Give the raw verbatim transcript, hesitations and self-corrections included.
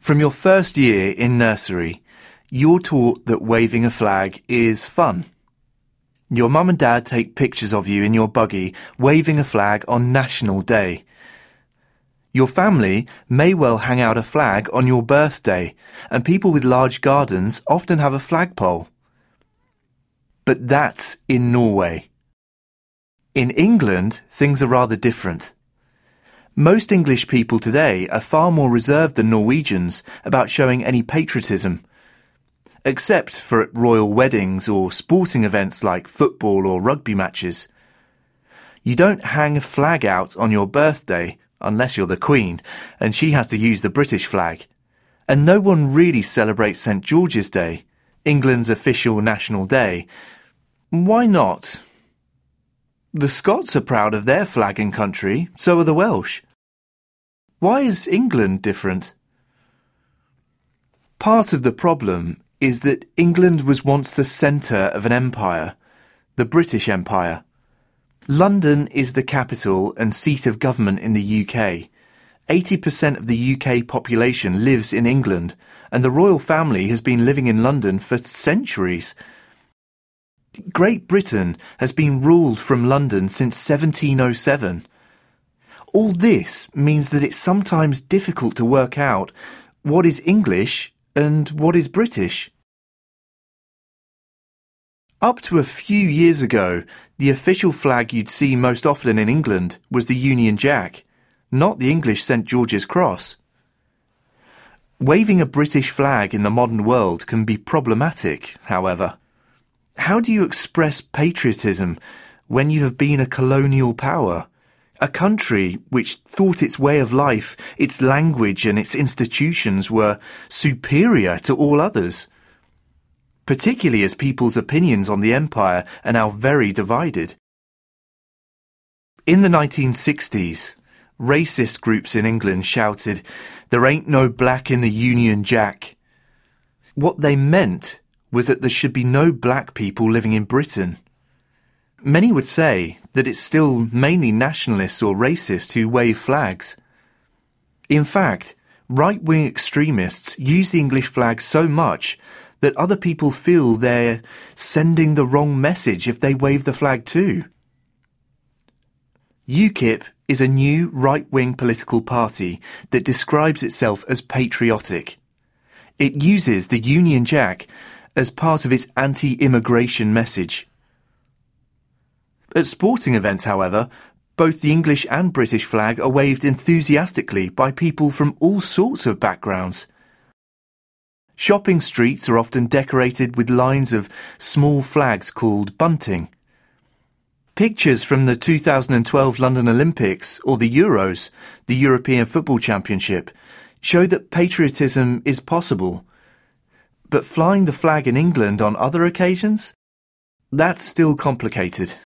From your first year in nursery, you're taught that waving a flag is fun. Your mum and dad take pictures of you in your buggy waving a flag on National Day. Your family may well hang out a flag on your birthday, and people with large gardens often have a flagpole. But that's in Norway. In England, things are rather different. Most English people today are far more reserved than Norwegians about showing any patriotism, except for at royal weddings or sporting events like football or rugby matches. You don't hang a flag out on your birthday unless you're the Queen, and she has to use the British flag. And no one really celebrates Saint George's Day, England's official national day. Why not? The Scots are proud of their flag and country, so are the Welsh. Why is England different? Part of the problem is that England was once the centre of an empire, the British Empire. London is the capital and seat of government in the U K. eighty percent of the U K population lives in England, and the royal family has been living in London for centuries. Great Britain has been ruled from London since seventeen oh seven. All this means that it's sometimes difficult to work out what is English and what is British. Up to a few years ago, the official flag you'd see most often in England was the Union Jack, not the English Saint George's Cross. Waving a British flag in the modern world can be problematic, however. How do you express patriotism when you have been a colonial power? A country which thought its way of life, its language and its institutions were superior to all others, particularly as people's opinions on the empire are now very divided. In the nineteen sixties, racist groups in England shouted, "There ain't no black in the Union Jack." What they meant was that there should be no black people living in Britain. Many would say that it's still mainly nationalists or racists who wave flags. In fact, right-wing extremists use the English flag so much that other people feel they're sending the wrong message if they wave the flag too. UKIP is a new right-wing political party that describes itself as patriotic. It uses the Union Jack as part of its anti-immigration message. At sporting events, however, both the English and British flag are waved enthusiastically by people from all sorts of backgrounds. Shopping streets are often decorated with lines of small flags called bunting. Pictures from the two thousand twelve London Olympics or the Euros, the European Football Championship, show that patriotism is possible. But flying the flag in England on other occasions? That's still complicated.